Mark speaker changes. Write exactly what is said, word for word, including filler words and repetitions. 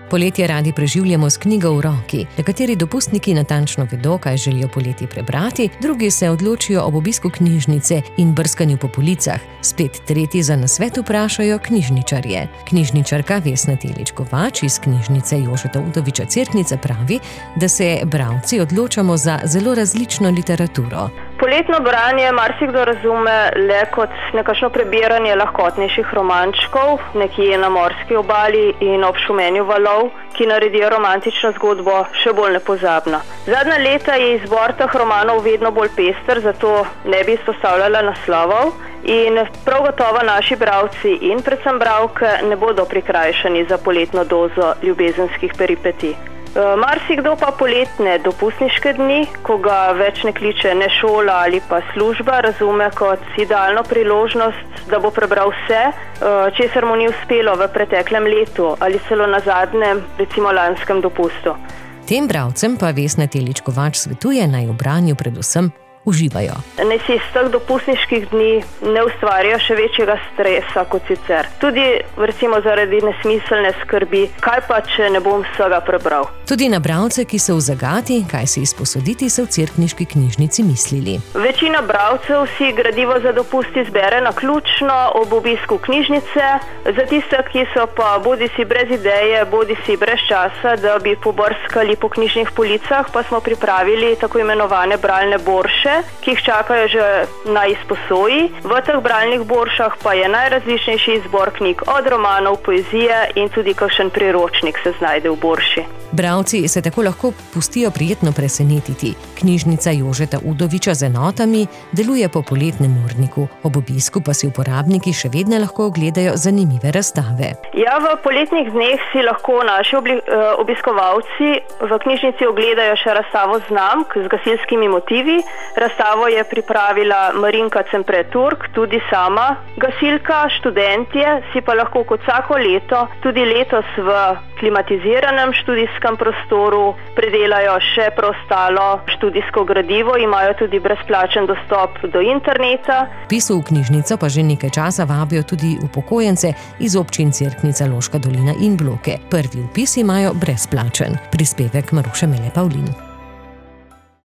Speaker 1: Poletje radi preživljamo s knjigo v roki. Nekateri dopustniki natančno vedo, kaj želijo poleti prebrati, drugi se odločijo ob obisku knjižnice in brskanju po policah. Spet tretji za nasvet vprašajo knjižničarje. Knjižničarka Vesna Telič-Kovač iz knjižnice Jožeta Udoviča Cerknica pravi, da se bralci odločamo za zelo različno literaturo.
Speaker 2: Poletno branje marsikdo razume le kot nekakšno prebiranje lahkotnejših romančkov, nekje na morski obali in ob šumenju valov, ki naredijo romantično zgodbo še bolj nepozabno. Zadnja leta je izbor teh romanov vedno bolj pester, zato ne bi izpostavljala naslovov in prav gotovo naši bralci in predvsem bralke ne bodo prikrajšani za poletno dozo ljubezenskih peripetij. Marsikdo pa poletne dopustniške dni, ko ga več ne kliče ne šola ali pa služba, razume kot idealno priložnost, da bo prebral vse, česar mu ni uspelo v preteklem letu ali celo na zadnjem, recimo lanskem dopustu.
Speaker 1: Tem bralcem pa Vesna Telič-Kovač svetuje, naj v branju predvsem uživajo.
Speaker 2: Naj si iz teh dopustniških dni ne ustvarjajo še večjega stresa kot sicer. Tudi recimo zaradi nesmiselne skrbi, kaj pa, če ne bom vsega prebral.
Speaker 1: Tudi na bralce, ki so v zagati, kaj si izposoditi, so v cerkniški knjižnici mislili.
Speaker 2: Večina bralcev si gradivo za dopust izbere naključno ob obisku knjižnice. Za tiste, ki so pa bodisi brez ideje, bodisi brez časa, da bi pobrskali po knjižnih policah, pa smo pripravili tako imenovane bralne borše, ki jih čakajo že na izposoji. V teh bralnih boršah pa je najrazličnejši izbor knjig, od romanov, poezije in tudi kakšen priročnik se znajde v borši.
Speaker 1: Bralci se tako lahko pustijo prijetno presenetiti. Knjižnica Jožeta Udoviča z enotami deluje po poletnem urniku. Ob obisku pa si uporabniki še vedno lahko ogledajo zanimive razstave.
Speaker 2: Ja, v poletnih dneh si lahko naši obli, obiskovalci v knjižnici ogledajo še razstavo znamk z gasilskimi motivi. Razstavo je pripravila Marinka Cempre-Turk, tudi sama gasilka. Študentje si pa lahko kot vsako leto, tudi letos v klimatiziranem študijskem prostoru, predelajo še preostalo študijsko gradivo, imajo tudi brezplačen dostop do interneta.
Speaker 1: Pisu v knjižnico pa že nekaj časa vabijo tudi upokojence iz občin Cerknica, Loška dolina in Bloke. Prvi vpis imajo brezplačen. Prispevek Maruše Mele Pavlin.